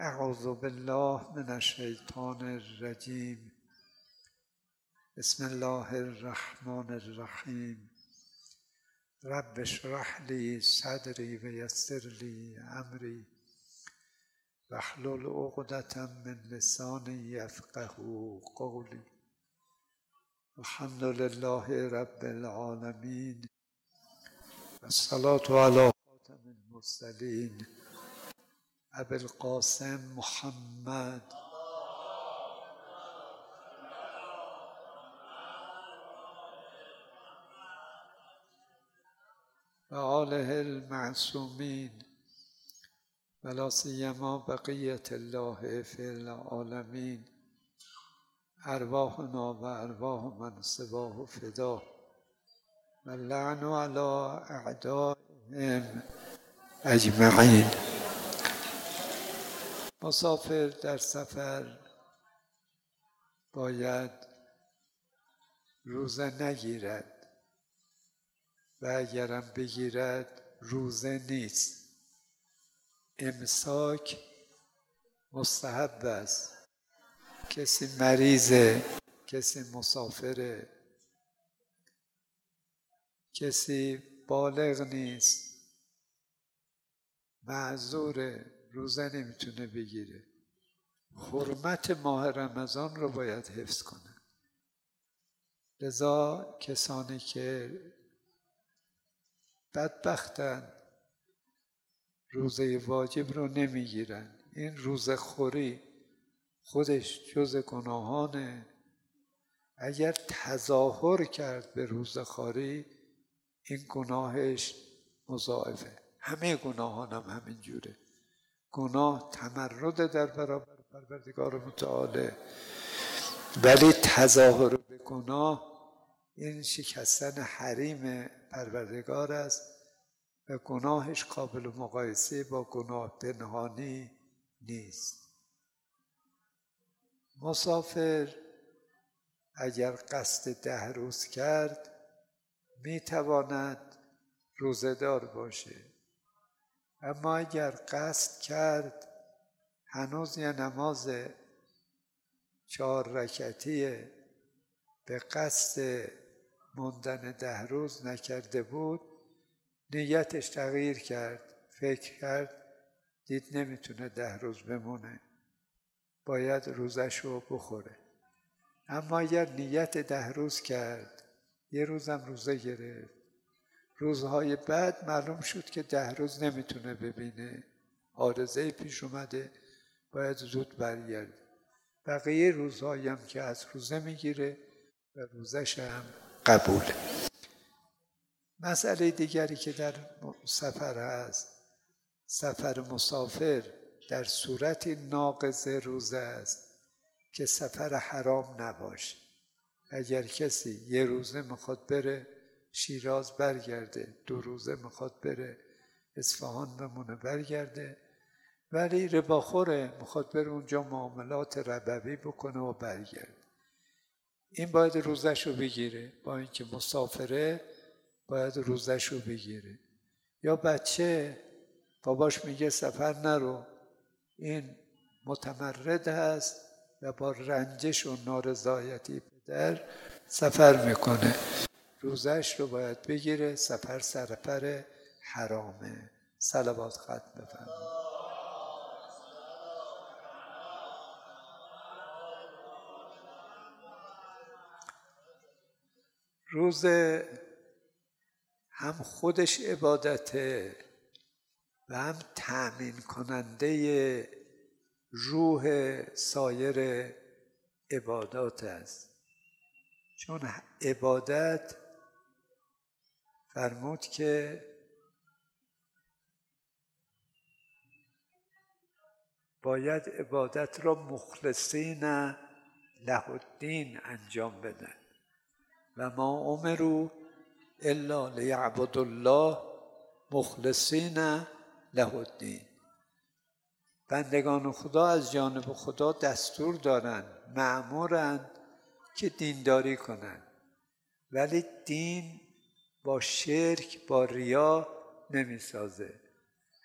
اعوذ بالله من الشیطان الرجیم. بسم الله الرحمن الرحیم. رب اشرح لی صدری و یسر لی امری واحلل عقدة من لسانی یفقهوا قولی. الحمد لله رب العالمین و الصلاة علی خاتم المرسلین ابی القاسم محمد و آله المعصومین و لا سیما بقیة الله فی العالمین. ارواحنا و ارواح من سواه فدا و اللعن علی اعدائهم اجمعین. مسافر در سفر باید روزه نگیرد و اگرم بگیرد روزه نیست. امساک مستحب است. کسی مریضه، کسی مسافره، کسی بالغ نیست، معذوره، روزه نمیتونه بگیره، حرمت ماه رمضان رو باید حفظ کنه. لذا کسانی که بدبختن روزه واجب رو نمیگیرن، این روزه خوری خودش جز گناهانه. اگر تظاهر کرد به روزه خوری این گناهش مضاعفه. همه گناهان هم همین جوره. گناه تمرد در برابر پروردگار متعال، ولی تظاهر به گناه این شکستن حریم پروردگار است و گناهش قابل مقایسه با گناه پنهانی نیست. مسافر اگر قصد 10 روز کرد میتواند روزه‌دار باشه، اما اگر قصد کرد هنوز یه نماز 4 رکعتی به قصد موندن 10 روز نکرده بود، نیتش تغییر کرد، فکر کرد دید نمیتونه 10 روز بمونه، باید روزش رو بخوره. اما اگر نیت 10 روز کرد، یه روزم روزه گرفت، روزهای بعد معلوم شد که 10 روز نمیتونه ببینه، عارضه پیش اومده، باید زود برگرد. بقیه روزهایی هم که از روزه میگیره و روزش هم قبوله. مسئله دیگری که در سفر هست، سفر مسافر در صورت ناقض روزه است که سفر حرام نباشه. اگر کسی 1 روزه میخواد بره شیراز برگرده، 2 روزه میخواد بره اصفهان بمونه برگرده، ولی رباخوره میخواد بره اونجا معاملات ربوی بکنه و برگرده، این باید روزش رو بگیره. با اینکه مسافره باید روزش رو بگیره. یا بچه باباش میگه سفر نرو، این متمرد هست و با رنجش و نارضایتی پدر سفر میکنه، روزش رو باید بگیره. سفر سفر حرامه. صلوات ختم بفرمایید. روزه هم خودش عبادته و هم تأمین کننده روح سایر عبادات است. چون عبادت فرمود که باید عبادت را مخلصین له الدین انجام بدن و ما امروا الا لیعبدوا الله مخلصین له الدین. بندگان خدا از جانب خدا دستور دارند، مأمورند که دینداری کنند، ولی دین با شرک، با ریا نمی سازه.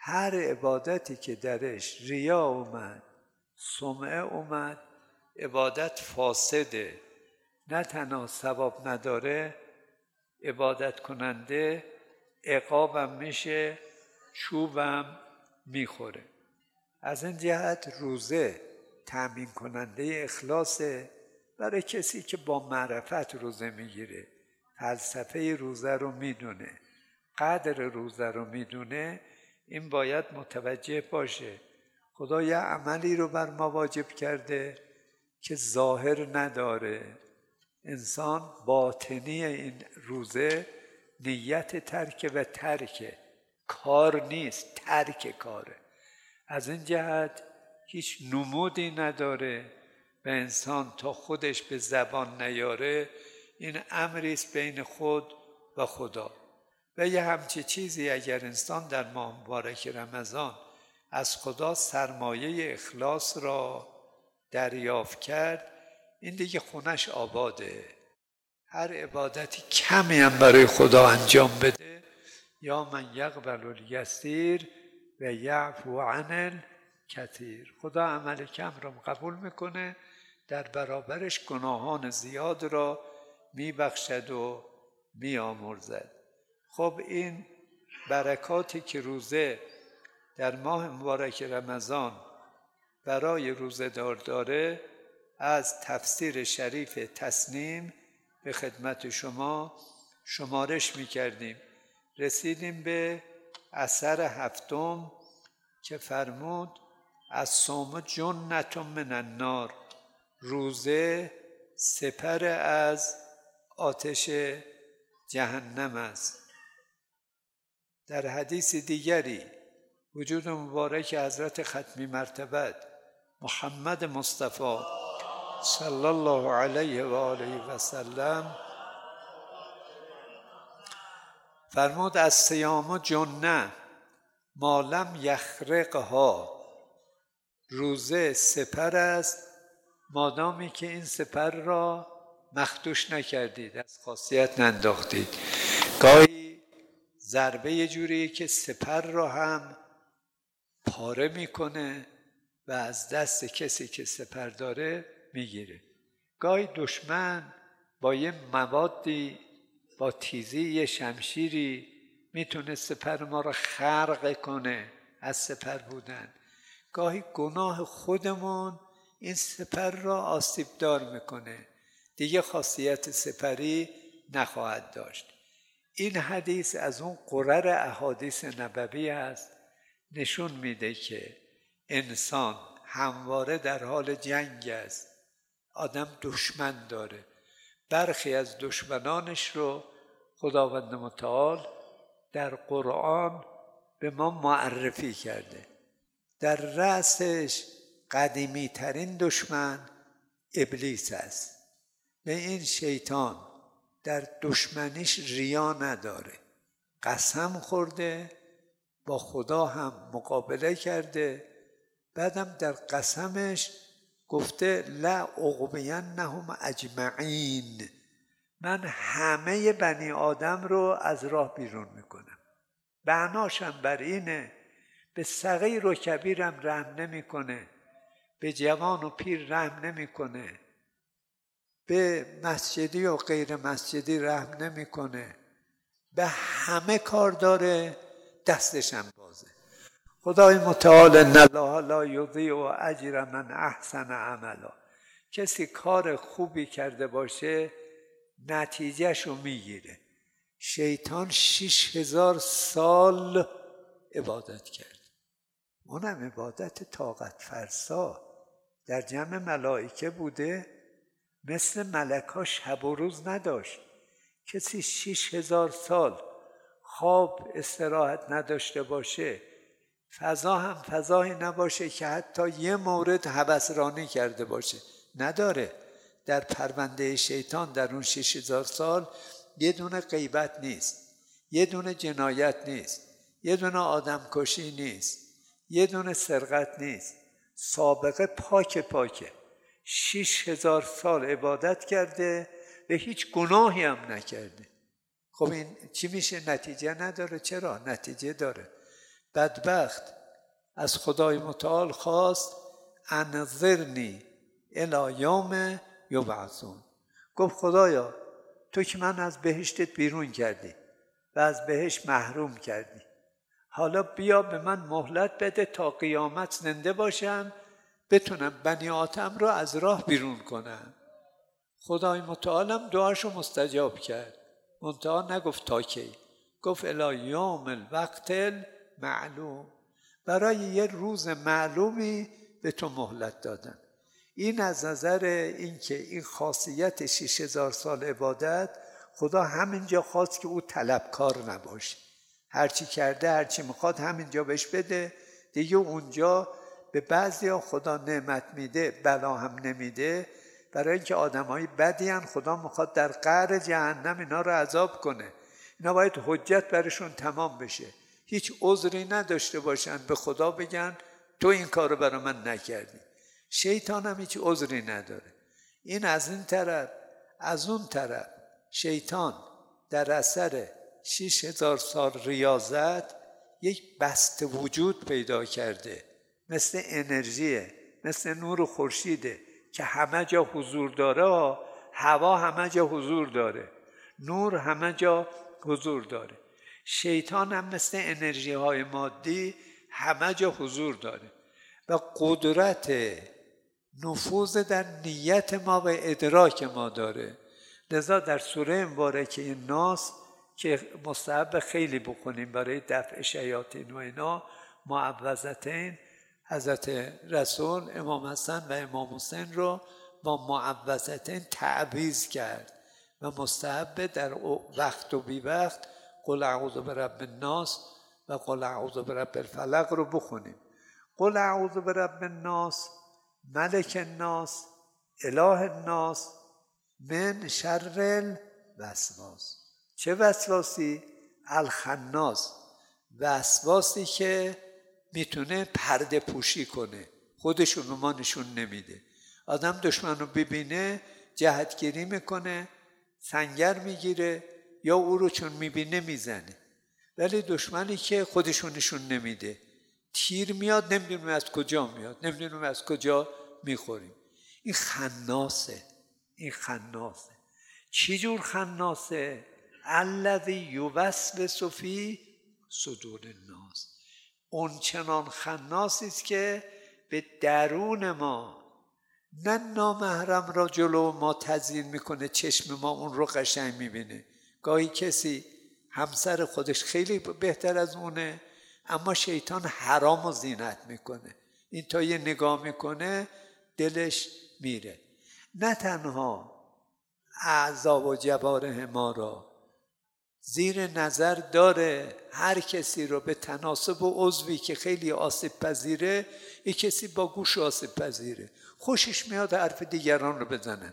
هر عبادتی که درش ریا اومد، سمعه اومد، عبادت فاسده، نه تنها ثواب نداره، عبادت کننده عقابم میشه، چوبم میخوره. از این جهت روزه تأمین کننده اخلاصه برای کسی که با معرفت روزه میگیره، فلسفه روزه رو میدونه، قدر روزه رو میدونه. این باید متوجه باشه خدا یه عملی رو بر ما واجب کرده که ظاهر نداره. انسان باطنی این روزه نیت ترک و ترک کار نیست، ترک کاره. از این جهت هیچ نمودی نداره و انسان تا خودش به زبان نیاره این امریست بین خود و خدا. و یه همچی چیزی اگر انسان در ماه مبارک رمضان از خدا سرمایه اخلاص را دریافت کرد، این دیگه خونش آباده. هر عبادتی کمی هم برای خدا انجام بده، یا من یقبل الیسیر و یعفو عن الکثیر. خدا عمل کم را قبول میکنه، در برابرش گناهان زیاد را میبخشد و میآمرزد. خب این برکاتی که روزه در ماه مبارک رمضان برای روزه‌دار داره، از تفسیر شریف تسنیم به خدمت شما شمارش میکردیم. رسیدیم به اثر هفتم که فرمود الصوم جنة من النار، روزه سپر از آتش جهنم است. در حدیث دیگری وجود مبارک حضرت ختمی مرتبت محمد مصطفی صلی الله علیه و آله و سلم فرمود الصیام جنة ما لم یخرقها، روزه سپر است مادامی که این سپر را مخدوش نکردید، از خاصیت ننداختید. گاهی ضربه یه جوریه که سپر را هم پاره میکنه و از دست کسی که سپر داره میگیره. گاهی دشمن با یه موادی، با تیزی یه شمشیری میتونه سپر ما را خرق کنه از سپر بودن. گاهی گناه خودمون این سپر را آسیب دار میکنه، دیگه خاصیت سپری نخواهد داشت. این حدیث از اون قرر احادیث نبوی است، نشون میده که انسان همواره در حال جنگ است. آدم دشمن داره، برخی از دشمنانش رو خداوند متعال در قرآن به ما معرفی کرده. در رأسش قدیمی ترین دشمن ابلیس است. به این شیطان در دشمنیش ریا نداره، قسم خورده، با خدا هم مقابله کرده، بعدم در قسمش گفته لأغوینهم اجمعین، من همه بنی آدم رو از راه بیرون میکنم. بعناشم بر اینه به صغیر و کبیرم رحم نمیکنه، به جوان و پیر رحم نمیکنه، به مسجدی و غیر مسجدی رحم نمیکنه، به همه کار داره، دستشم بازه. خدای متعال ان الله لا یضیع اجر من احسن عملا، کسی کار خوبی کرده باشه نتیجهشو میگیره. شیطان 6000 سال عبادت کرد، اونم عبادت طاقت فرسا، در جمع ملائکه بوده، مثل ملک‌ها شب و روز نداشت. کسی 6000 سال خواب استراحت نداشته باشه، فضا هم فضایی نباشه که حتی یه مورد هوسرانی کرده باشه، نداره. در پرونده شیطان در اون 6000 سال یه دونه غیبت نیست، یه دونه جنایت نیست، یه دونه آدم کشی نیست، یه دونه سرقت نیست، سابقه پاکه. 6000 سال عبادت کرده و هیچ گناهی هم نکرده. خب این چی میشه؟ نتیجه نداره. چرا؟ نتیجه داره. بدبخت از خدای متعال خواست انظرنی الی یوم یبعثون. گفت خدایا تو که من از بهشتت بیرون کردی و از بهشت محروم کردی، حالا بیا به من مهلت بده تا قیامت زنده باشم بتونم بنی آدم رو از راه بیرون کنم. خدای متعالم دعاشو مستجاب کرد، منتها نگفت تا کی، گفت الی یوم الوقت المعلوم، برای یه روز معلومی به تو مهلت دادم. این از نظر اینکه این خاصیت 6000 سال عبادت، خدا همینجا خواست که او طلبکار نباشه، هرچی کرده هرچی میخواد همینجا بهش بده دیگه. اونجا به بعضیا خدا نعمت میده بلا هم نمیده، برای اینکه آدمای بدی هن، خدا میخواد در قعر جهنم اینا رو عذاب کنه. اینا باید حجت برشون تمام بشه، هیچ عذری نداشته باشن به خدا بگن تو این کار رو برای من نکردی. شیطان هم هیچ عذری نداره. این از این طرف. از اون طرف شیطان در اثر 6000 سال ریاضت یک بست وجود پیدا کرده، مثل انرژیه، مثل نور خورشیده که همه جا حضور داره. هوا همه جا حضور داره، نور همه جا حضور داره. شیطان هم مثل انرژی های مادی همه جا حضور داره و قدرت نفوذ در نیت ما و ادراک ما داره. لذا در سوره مبارکه ناس که مستحب خیلی بخونیم برای دفع شیاطین و اینا، معوذتین، حضرت رسول امام حسن و امام حسین رو با معوذتین تعویض کرد و مستحب در وقت و بی وقت قل اعوذ برب الناس و قل اعوذ برب الفلق رو بخونیم. قل اعوذ برب الناس ملک الناس اله الناس من شر الوسواس. چه وسواسی؟ الخناس، وسواسی که میتونه پرده پوشی کنه، خودشون رو ما نشون نمیده. آدم دشمن رو ببینه جهتگیری میکنه، سنگر میگیره یا او رو چون میبینه میزنه. ولی دشمنی که خودشون نشون نمیده، تیر میاد نمیدونیم از کجا میاد، نمیدونیم از کجا میخوریم. این خناسه. این خناسه. چی جور خناسه؟ الذی یوسوس فی صدور الناس. اون چنان خناسی است که به درون ما، نه نامحرم را جلو ما تزیین میکنه، چشم ما اون رو قشنگ میبینه. گاهی کسی همسر خودش خیلی بهتر از اونه، اما شیطان حرام و زینت میکنه. این تا یه نگاه میکنه دلش میره. نه تنها اعضا و جوارح ما را زیر نظر داره، هر کسی رو به تناسب و عضوی که خیلی آسیب پذیره، یک کسی با گوش آسیب پذیره، خوشش میاد حرف دیگران رو بزنن،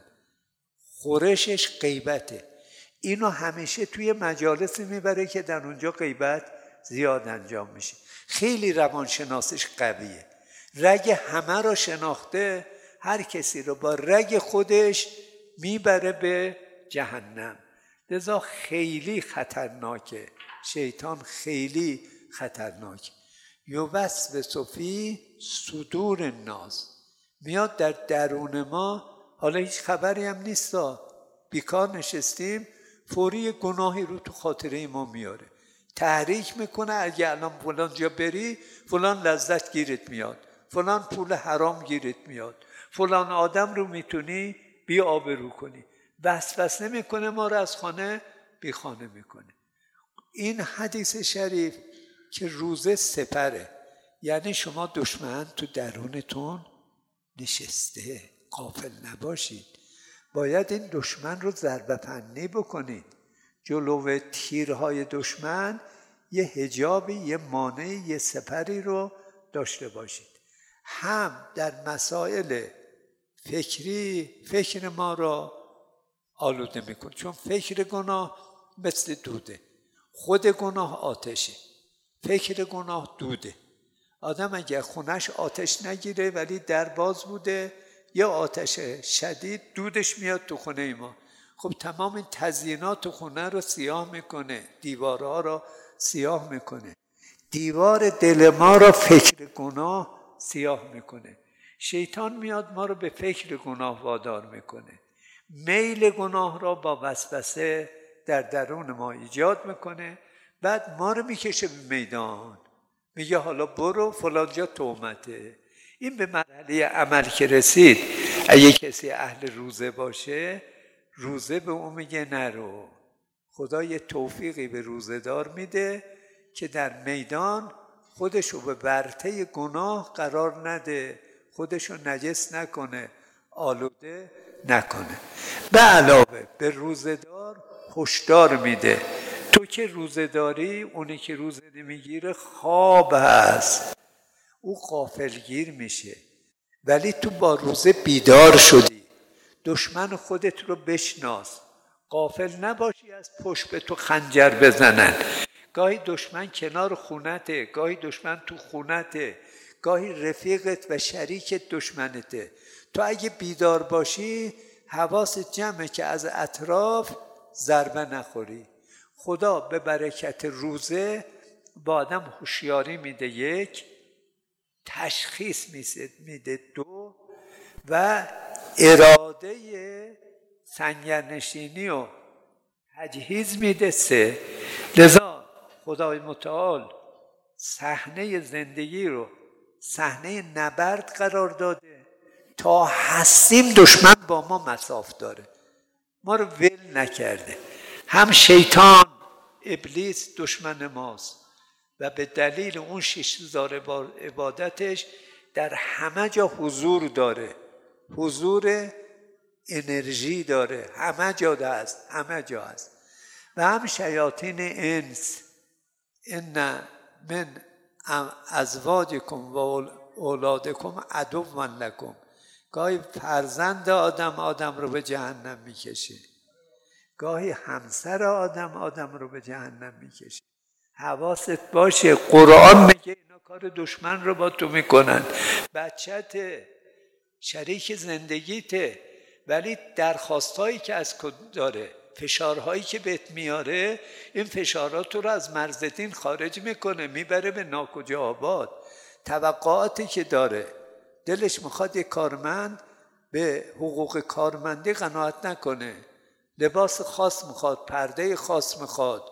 خورشش غیبته. اینو همیشه توی مجالسی میبره که در اونجا غیبت زیاد انجام میشه. خیلی روانشناسش قویه، رگ همه رو شناخته، هر کسی رو با رگ خودش میبره به جهنم. لذا خیلی خطرناکه، شیطان خیلی خطرناکه. یوسوس فی صدور الناس، میاد در درون ما. حالا هیچ خبری هم نیست، بیکار نشستیم، فوری گناهی رو تو خاطره ما میاره، تحریک میکنه. اگه الان فلان جا بری فلان لذت گیرت میاد، فلان پول حرام گیرت میاد، فلان آدم رو میتونی بی آبرو کنی. وسوسه میکنه ما رو از خانه بی خانه میکنه. این حدیث شریف که روزه سپره، یعنی شما دشمن تو درونتون نشسته، غافل نباشید. باید این دشمن رو ضربه فنی بکنید. جلو تیرهای دشمن یه حجابی، یه مانعی، یه سپری رو داشته باشید. هم در مسائل فکری فکر ما را آلوده میکنه، چون فکر گناه مثل دوده، خود گناه آتشه، فکر گناه دوده. آدم اگر خونش آتش نگیره ولی در باز بوده، یا آتش شدید دودش میاد تو خونه ما، خب تمام این تزیینات تو خونه رو سیاه میکنه، دیوارها رو سیاه میکنه. دیوار دل ما را فکر گناه سیاه میکنه. شیطان میاد ما رو به فکر گناه وادار میکنه. میل گناه را با وسوسه در درون ما ایجاد میکنه. بعد ما رو میکشه به میدان، میگه حالا برو فلان جا تهمته. این به مرحله عمل که رسید، اگه کسی اهل روزه باشه، روزه به اون میگه نرو. خدا یه توفیقی به روزه دار میده که در میدان خودشو به ورطه گناه قرار نده، خودشو نجس نکنه، آلوده نکنه. به علاوه به روزه دار هشدار میده، تو که روزه داری، اونی که روزه نمیگیره خواب هست، او غافلگیر میشه. ولی تو با روزه بیدار شدی، دشمن خودت رو بشناس، غافل نباشی از پشت به تو خنجر بزنن. گاهی دشمن کنار خونته، گاهی دشمن تو خونته، گاهی رفیقت و شریکت دشمنته. تو اگه بیدار باشی حواست جمعه که از اطراف ضربه نخوری. خدا به برکت روزه با آدم هوشیاری میده، یک، تشخیص میده، دو، و اراده سنگرنشینی و تجهیز میده، سه. لذا خدای متعال صحنه زندگی رو صحنه نبرد قرار داده. تا هستیم دشمن با ما مصاف داره، ما رو ول نکرده. هم شیطان ابلیس دشمن ماست و به دلیل اون 6000 عبادتش در همه جا حضور داره، حضور انرژی داره، همه جا هست، همه جا هست. و هم شیاطین انس، ان من ازواجکم و اولادکم عدو لکم. گاهی فرزند آدم رو به جهنم میکشه، گاهی همسر آدم رو به جهنم میکشه. حواست باشه، قرآن میگه اینا کار دشمن رو با تو میکنن. بچته، شریک زندگیته، ولی درخواستایی که از کد داره، فشارهایی که بهت میاره، این فشارات تو رو از مرز دین خارج میکنه، میبره به ناکجا آباد. توقعاتی که داره، دلش میخواد یک کارمند به حقوق کارمندی قناعت نکنه، لباس خاص میخواد، پرده خاص میخواد،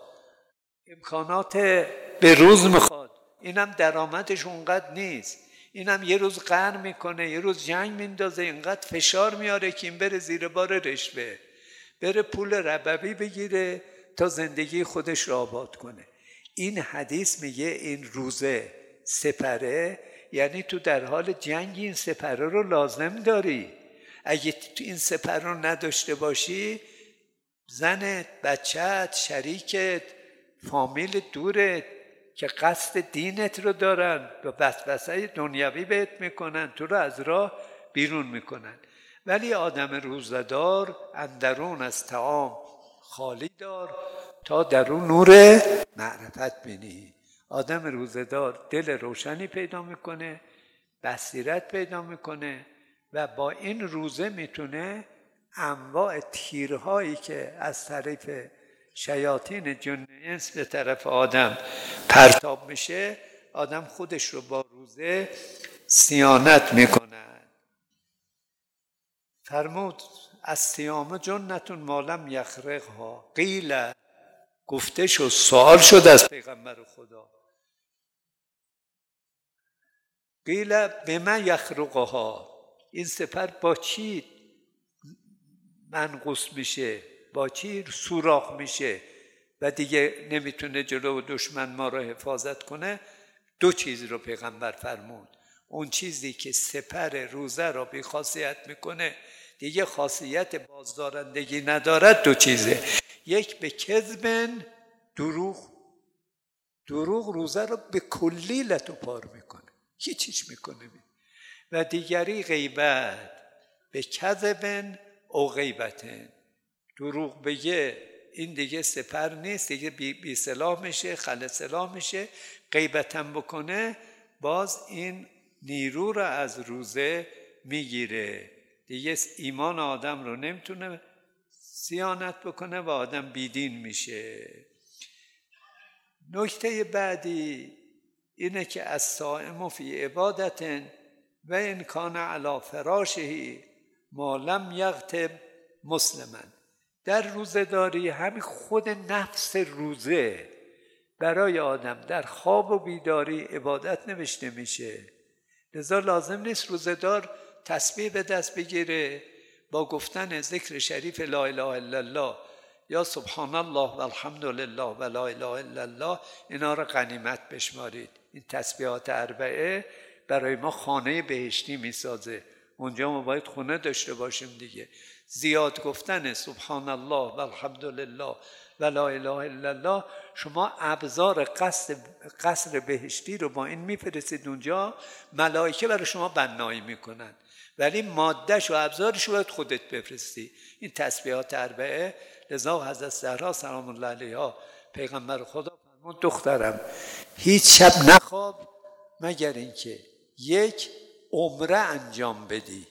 امکانات به روز میخواد. اینم درآمدش اونقدر نیست، اینم یه روز قهر میکنه، یه روز جنگ میندازه، اینقدر فشار میاره که این بره زیر بار رشوه، بره پول ربوی بگیره تا زندگی خودش را آباد کنه. این حدیث میگه این روزه سپره، یعنی تو در حال جنگ این سپره رو لازم داری. اگه تو این سپره رو نداشته باشی، زنت، بچت، شریکت، فامیل دورت که قصد دینت رو دارن و وسوسه دنیوی بهت میکنن، تو رو از راه بیرون میکنن. ولی آدم روزه‌دار اندرون از طعام خالی دار تا درون نور معرفت بینی. آدم روزه‌دار دل روشنی پیدا میکنه، بصیرت پیدا میکنه و با این روزه میتونه انواع تیرهایی که از طریق شیاطین جن انس به طرف آدم پرتاب میشه، آدم خودش رو با روزه صیانت میکنه. فرمود از صیام جنتون مالم یخرقها. قیل، گفته شد، سوال شد از پیغمبر خدا، قیل بما یخرقها، این سپر با چی منقوص میشه، با چی سوراخ میشه و دیگه نمیتونه جلو دشمن ما را حفاظت کنه؟ دو چیز رو پیغمبر فرمود. اون چیزی که سپر روزه را بی خاصیت میکنه، دیگه خاصیت بازدارندگی ندارد، دو چیزه. یک، به کذب، دروغ روزه رو به کلی لت و پار میکنه، هیچیش میکنه. و دیگری غیبت، به کذب او غیبتن، دروغ بگه این دیگه سپر نیست، دیگه بی سلاح میشه، خل سلاح میشه. غیبتن بکنه، باز این نیرو رو از روزه میگیره، دیگه ایمان آدم رو نمیتونه صیانت بکنه و آدم بیدین میشه. نکته بعدی اینه که الصائم فی عبادت و ان کان علی فراشه ما لم یغتب مسلما. در روزه‌داری همین خود نفس روزه برای آدم در خواب و بیداری عبادت نوشته میشه. لذا لازم نیست روزه‌دار تسبیح به دست بگیره با گفتن ذکر شریف لا اله الا الله یا سبحان الله و الحمد لله و لا اله الا الله اینا رو غنیمت بشمارید. این تسبیحات اربعه برای ما خانه بهشتی میسازه. اونجا ما باید خونه داشته باشیم دیگه. زیاد گفتن سبحان الله و الحمد لله و لا اله الا الله، شما ابزار قصر بهشتی رو با این میفرستید اونجا، ملائکه برای شما بنایی میکنن، ولی مادهش و ابزارش رو باید خودت بفرستی. این تسبیحات اربعه. لذا حضرت زهرا سلام الله علیها پیغمبر خدا فرمود دخترم هیچ شب نخواب مگر اینکه یک عمره انجام بدی،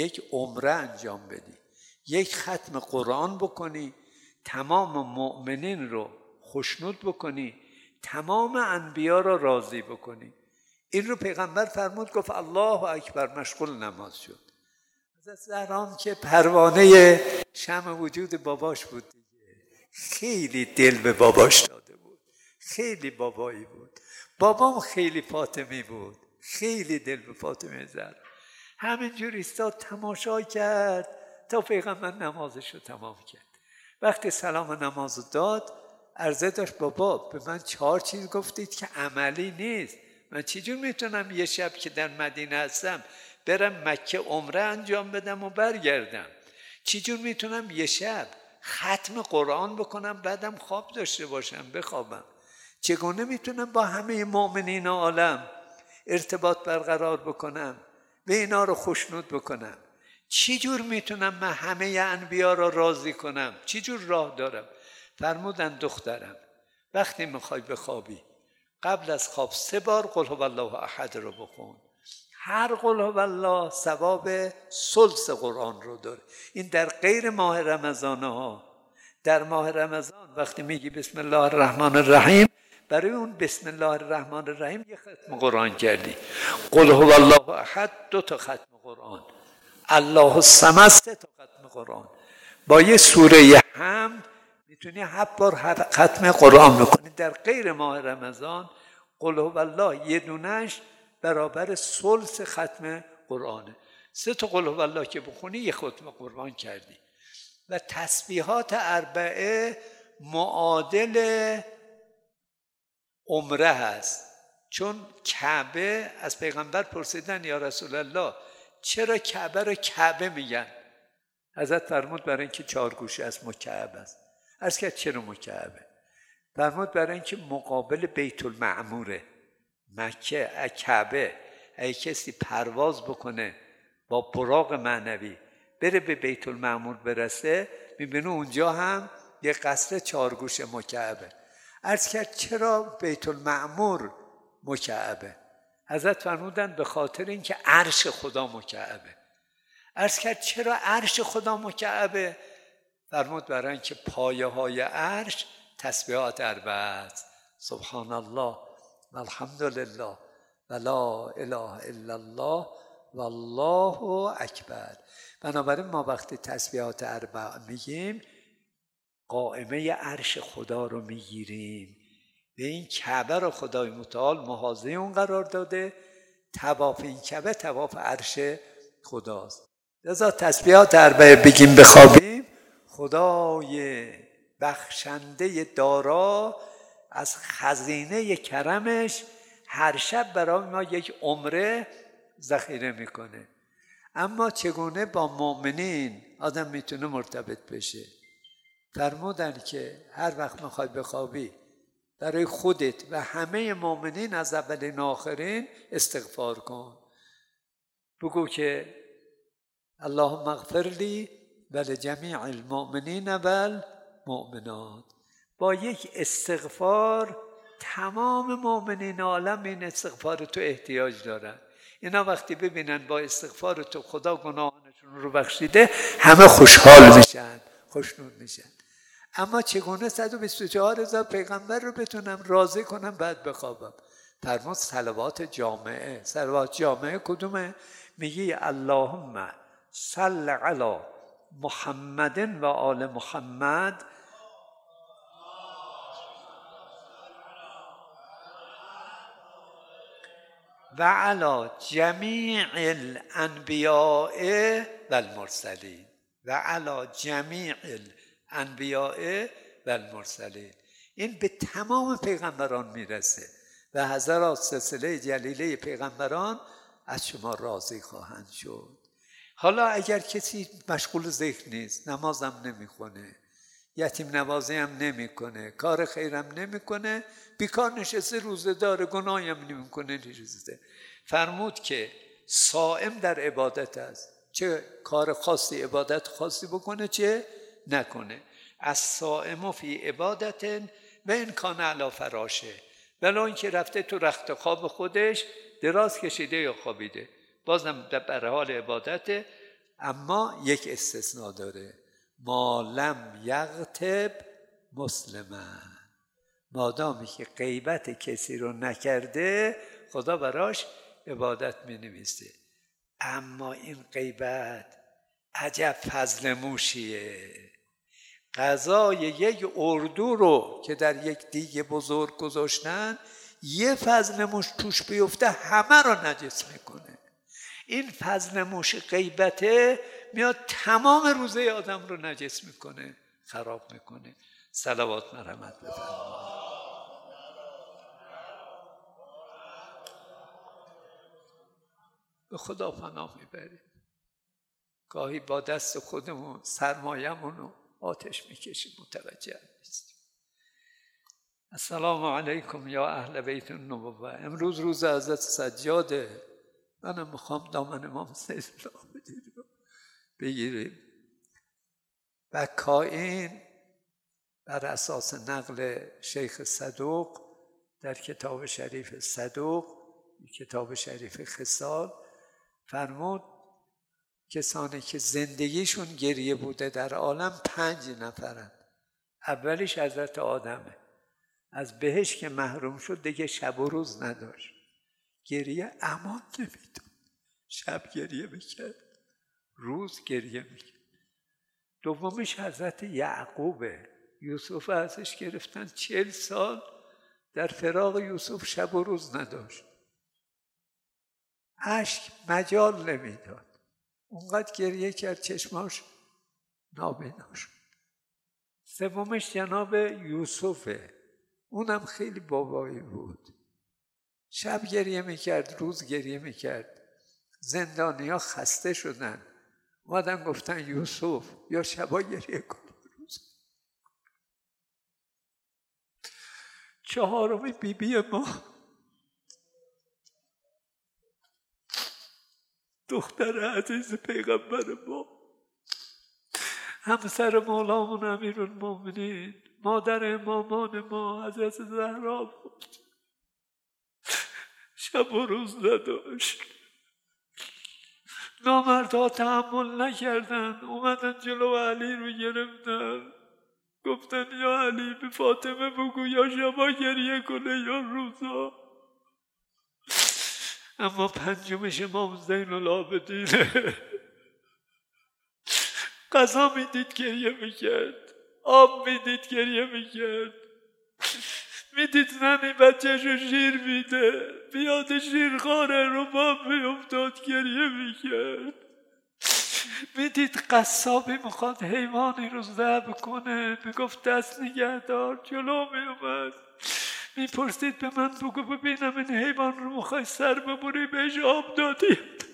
یک ختم قرآن بکنی، تمام مؤمنین رو خشنود بکنی، تمام انبیا رو راضی بکنی. این رو پیغمبر فرمود، گفت الله اکبر، مشغول نماز شد. حضرت زهرا که پروانه شمع وجود باباش بود دیگه، خیلی دل به باباش داده بود، خیلی بابایی بود. بابام خیلی فاطمی بود، خیلی دل به فاطمه زهرا. همینجور ایستاد تماشا کرد تا پیغمبر نمازش رو تمام کرد. وقتی سلام نماز داد عرضه داشت بابا به من 4 چیز گفتید که عملی نیست، من چجور میتونم یه شب که در مدینه هستم برم مکه عمره انجام بدم و برگردم؟ چجور میتونم یه شب ختم قرآن بکنم بعدم خواب داشته باشم بخوابم؟ چگونه میتونم با همه مؤمنین عالم ارتباط برقرار بکنم و اینا رو خشنود بکنم؟ چجور میتونم من همه انبیا رو راضی کنم؟ چجور راه دارم؟ فرمودن دخترم وقتی میخوای بخوابی قبل از خواب 3 بار قل هو الله احد رو بخون. هر قل هو الله ثواب ثلث قرآن رو داره. این در غیر ماه رمضان ها. در ماه رمضان وقتی میگی بسم الله الرحمن الرحیم، برای اون بسم الله الرحمن الرحیم یه ختم قرآن کردی. قل هو الله احد 2 تا ختم قرآن، الله الصمد 3 تا ختم قرآن. با یه سوره حمد میتونی 7 بار ختم قرآن بکنی. در غیر ماه رمضان قل هو الله یه دونش برابر ثلث ختم قرآنه. 3 تا قل هو الله که بخونی یه ختم قرآن کردی. و تسبیحات اربعه معادل عمره هست. چون کعبه از پیغمبر پرسیدن یا رسول الله چرا کعبه رو کعبه میگن؟ حضرت فرمود برای اینکه 4 گوشه از مکعب است. عرض کرد چرا مکعبه؟ فرمود برای اینکه مقابل بیت المعموره. مکه کعبه اگه کسی پرواز بکنه با براق معنوی بره به بیت المعمور برسه، میبینه اونجا هم یه قصر 4 گوشه مکعبه. عرض کرد چرا بیت المعمور مکعبه؟ حضرت فرمودن به خاطر اینکه عرش خدا مکعبه. عرض کرد چرا عرش خدا مکعبه؟ فرمود برای اینکه پایه های عرش تسبیحات اربعه است. سبحان الله و الحمد لله و لا اله الا الله و الله اکبر. بنابراین ما وقتی تسبیحات اربعه میگیم قائمه عرش خدا رو میگیریم. به این کعبه رو خدای متعال محاذی اون قرار داده. طواف این کعبه طواف عرش خداست. لذا تسبیحات اربعه بگیم بخوابیم، خدای بخشنده دارا از خزینه کرمش هر شب برای ما یک عمره ذخیره میکنه. اما چگونه با مؤمنین آدم میتونه مرتبط بشه؟ فرمودن که هر وقت میخوای بخوابی برای خودت و همه مؤمنین از اولین آخرین استغفار کن. بگو که اللهم اغفر لی و لجمیع المؤمنین و المؤمنات. با یک استغفار تمام مؤمنین عالم این استغفار تو احتیاج دارن. اینا وقتی ببینن با استغفار تو خدا گناهانشون رو بخشیده همه خوشحال میشن، خوشنود میشن. اما چگونه 124,000 پیغمبر رو بتونم راضی کنم بعد بخوابم؟ فرمود صلوات جامعه. صلوات جامعه کدومه؟ میگی اللهم صل علی محمد و آل محمد و علی جمیع الانبیاء و المرسلین و علی جمیع الانبیاء و المرسلین. این به تمام پیغمبران میرسه و حضرات سلسله جلیله پیغمبران از شما راضی خواهند شد. حالا اگر کسی مشغول ذکر نیست، نمازم نمیخونه، یتیم نوازی هم نمیکنه، کار خیرم نمیکنه، بیکار نشسته، روزه داره، گناهی هم نمیکنه، نشسته، فرمود که صائم در عبادت است، چه کار خاصی عبادت خاصی بکنه چه نکنه. از صائم فی عبادت و این کان علی فراشه، ولو اینکه رفته تو رخت خواب خودش دراز کشیده یا خوابیده، بازم در حال عبادته. اما یک استثناء داره، ما لم یغتب مسلما، مادامی که غیبت کسی رو نکرده خدا براش عبادت می نویسه. اما این غیبت عجب فضل موشیه. غذای یک اردو رو که در یک دیگ بزرگ گذاشتن، یه فضل موش توش بیفته همه رو نجس میکنه. این فضل موش غیبته میاد تمام روزه آدم رو نجس میکنه، خراب میکنه. صلوات مرحمت بفرمایید. به خدا پناه میبریم. گاهی با دست خودمون سرمایه‌مون رو آتش میکشیم، متوجه نیستیم. السلام علیکم یا اهل بیت النبوه. امروز روز حضرت سجاده، منم میخوام دامن امام زین العابدین رو بگیریم. و کائین بر اساس نقل شیخ صدوق در کتاب شریف صدوق، کتاب شریف خصال، فرمود کسانی که زندگیشون گریه بوده در عالم 5 نفرند. اولیش حضرت آدمه، از بهشت که محروم شد دیگه شب و روز نداشت، گریه امان نمیداد، شب گریه میکرد، روز گریه میکرد. دومیش حضرت یعقوبه، یوسف ازش گرفتن 40 سال در فراق یوسف شب و روز نداشت، اشک مجال نمیداد، اونقدر گریه کرد چشماش نابینا شد. سومش جناب یوسفه، اونم خیلی بابایی بود، شب گریه میکرد، روز گریه میکرد. زندانیا خسته شدن، اومدن گفتن یوسف یا شبا گریه کن روز. 4 بیبی ما، دختر عزیز پیغمبر ما، همسر مولامون امیرالمومنین، مادر امامان ما حضرت زهرا بود، شب و روز نداشت. نامردها تحمل نکردن، اومدن جلو علی رو گرفتن، گفتن یا علی به فاطمه بگو یا شبا گریه کنه یا روزا. اما پنجمش امام زین العابدینه، غذا میدید گریه میکرد، آب میدید گریه میکرد، میدید زنی بچه‌شو شیر میده، بیاد شیرخواره رباب میافتاد گریه میکرد. میدید قصابی میخواد حیوانی رو ذبح کنه، میگفت دست نگهدار، جلو میومد میپرسید به من بگو ببینم این حیوان رو میخوای سر ببری بهش آب دادی؟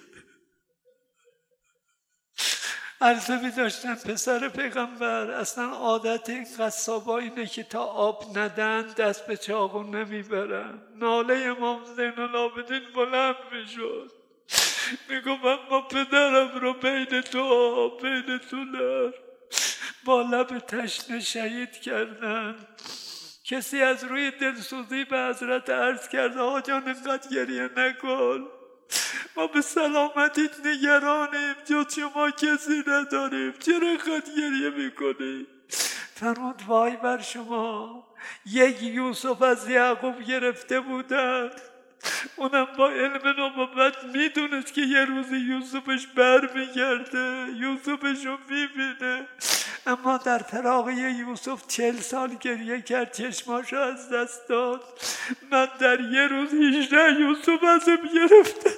عرضه می‌داشتن پسر پیغمبر اصلا عادت این قصابا اینه که تا آب ندن دست به چاقو نمیبرن. ناله امام زین العابدین بلند میشد، میگم اما پدرم رو بین تو نر با لب تشنه شهید کردن. کسی از روی دلسوزی به حضرت عرض کرد آقا جان اینقدر گریه نکن، ما به سلامتیت نگرانیم، جز شما کسی نداریم، چرا اینقدر گریه میکنی؟ فرمود وای بر شما، یک یوسف از یعقوب گرفته بودن، اونم با علم نبوت میدونست که یه روزی یوسفش برمیگرده، یوسفش رو میبینه، اما در فراق یوسف 40 سال گریه کرد، چشماشو از دست داد. من در یه روز 18 یوسف ازم گرفتم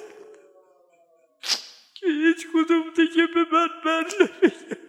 که هیچ کدوم دیگه به من بر نمیگرد.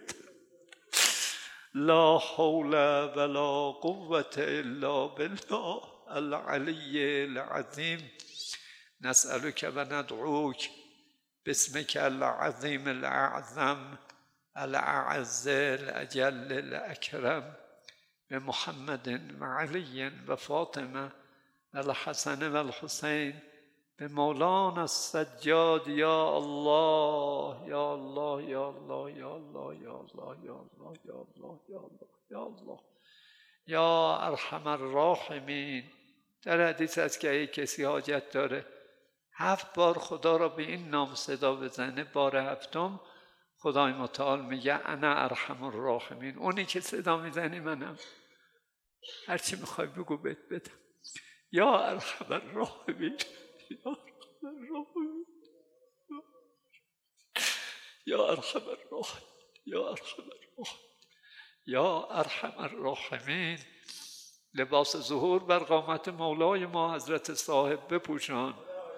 لا حول ولا قوة الا بالله العلی العظیم. نسألك و ندعوک باسمك العظیم الاعظم الاعز الاجل الاکرم بمحمد و علی و فاطمه و الحسن و الحسین بمولانا السجاد. یا الله یا الله یا الله یا الله یا الله یا الله یا الله یا الله یا الله یا ارحم الراحمین. در حدیث است که اگه کسی حاجت داره 7 بار خدا را به این نام صدا بزنه، بار 7م خدای متعال میگه انا ارحم الراحمین. اونی که صدا میزنی منم، هرچی میخوای بگو بهت بدم. یا ارحم الراحمین، یا ارحم الراحمین، یا ارحم الراحمین، یا ارحم الراحمین، یا ارحم الراحمین. لباس ظهور بر قامت مولای ما حضرت صاحب بپوشان،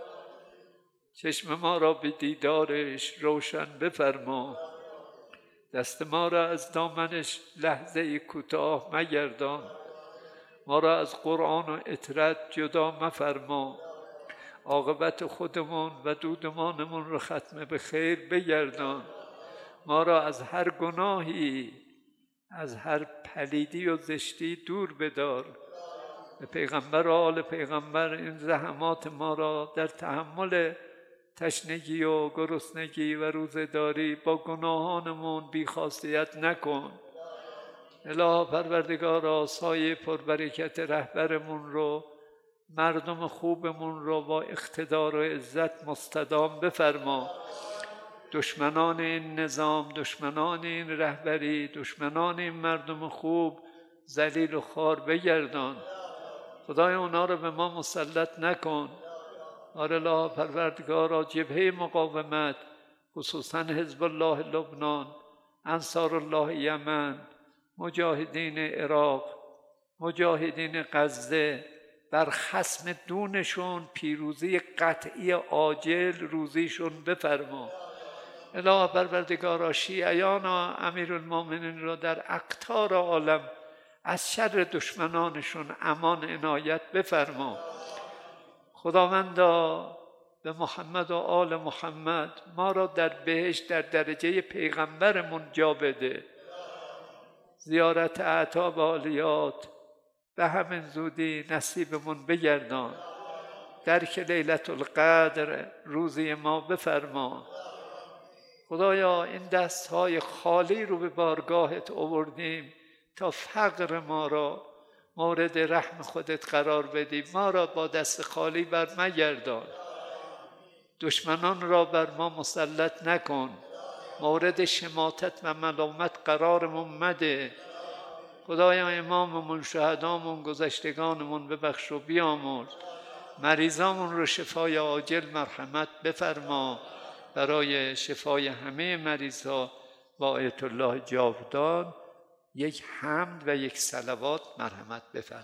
چشم ما را به دیدارش روشن بفرما، دست ما را از دامنش لحظه کوتاه مگردان، ما را از قرآن و اطرت جدا مفرما، عاقبت خودمون و دودمانمون را ختم به خیر بگردان، ما را از هر گناهی، از هر پلیدی و زشتی دور بدار. به پیغمبر و آل پیغمبر این زحمات ما را در تحمل تشنگی و گرسنگی و روزه‌داری با گناهانمون بی‌خاصیت نکن. الهی پروردگارا، سایه پربرکت رهبرمون رو، مردم خوبمون رو با اقتدار و عزت مستدام بفرما. دشمنان این نظام، دشمنان این رهبری، دشمنان این مردم خوب ذلیل و خوار بگردان. خدای اونا رو به ما مسلط نکن. الهی پروردگارا، جبهه مقاومت، خصوصا حزب الله لبنان، انصار الله یمن، مجاهدین عراق، مجاهدین غزه، بر خصم دونشون پیروزی قطعی عاجل روزیشون بفرما. الهی پروردگارا، شیعیان و امیرالمومنین را در اقطار عالم از شر دشمنانشون امان عنایت بفرما. خداوندا، به محمد و آل محمد ما را در بهشت در درجه پیغمبرمون جا بده. زیارت اعتاب عالیات به همین زودی نصیبمون بگردان. درک لیلة القدر روزی ما بفرما. خدایا، این دستهای خالی رو به بارگاهت آوردیم تا فقر ما را مورد رحم خودت قرار بدی. ما را با دست خالی بر مگردان. دشمنان را بر ما مسلط نکن. مورد شماتت و ملامت قرارمون مده. خدایا، اماممون، شهدامون، گذشتگانمون ببخش و بیامرز. مریضامون رو شفای عاجل مرحمت بفرما. برای شفای همه مریضا با آیت الله جاودان یک حمد و یک صلوات مرحمت بفرما.